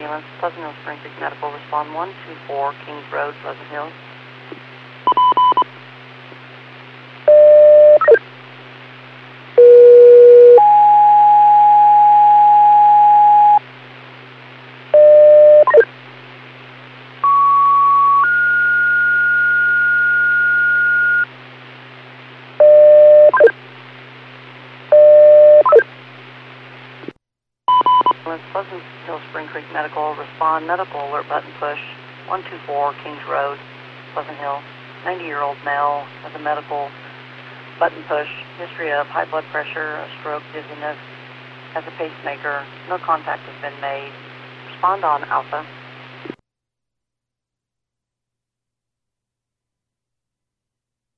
Ambulance, Pleasant Hill Spring Creek Medical, respond 124 Kings Road, Pleasant Hill. Pleasant Hill Spring Creek Medical, respond medical alert button push 124 Kings Road, Pleasant Hill. 90-year-old male has a medical button push, history of high blood pressure, a stroke, dizziness, has a pacemaker, no contact has been made. Respond on Alpha.